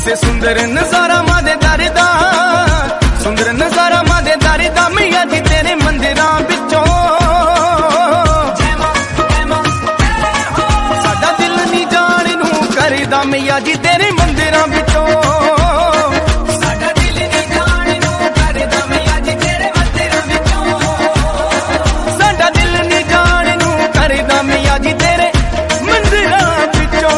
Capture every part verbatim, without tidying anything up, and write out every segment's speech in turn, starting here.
से सुंदर नजारा मादे दर दा, सुंदर नजारा मादे दर दा, मैया जी तेरे मंदिरां विचों साडा दिल नी जाण नूं करदा, मैया जी तेरे मंदिरां विचों साडा दिल नी जाण नूं करदा, मैया जी तेरे मंदिरां विचों साडा दिल नी जाण नूं करदा, मैया जी तेरे मंदिरां विचों।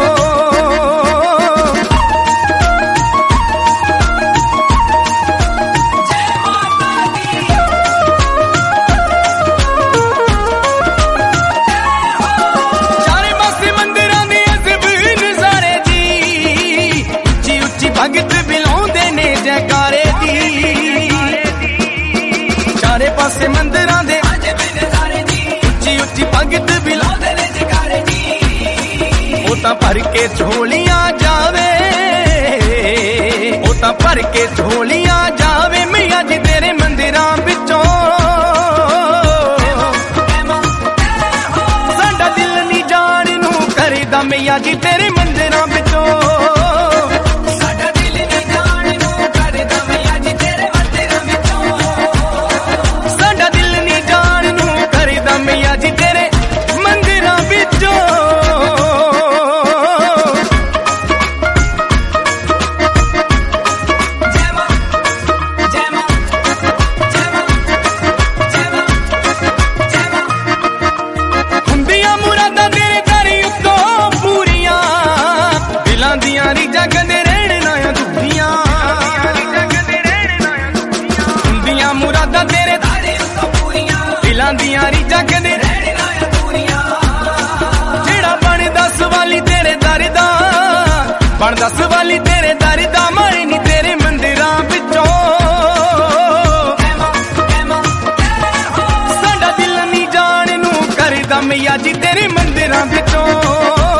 भगत बिलाउंदे ने जयकारे दी, चारे पासे मंदिरां दे उच्ची उच्ची भगत बिलाउंदे ने जयकारे दी। ओ तां भर के झोलियां जावे, ओ तां भर के झोलियां जावे, मैया जी तेरे मंदिरां विचों साडा दिल नी जाण नूं करदा, मैया जी तेरे मंदिरां विचों मैया जी तेरे मंदिरां विचों। हुंदियां मुरादां तेरे घर उत्तों पूरियां, दिलां दियां रीझां कदे रहण ना अधूरियां, हुंदियां मुरादां तेरे घर उत्तों पूरियां, दिलां दियां रीझां कदे बण दस वाली तेरे दर दा, मारी नी तेरे मंदिरां विचों साडा दिल नी जाण नूं करदा, मैया जी तेरे मंदिरां विचों।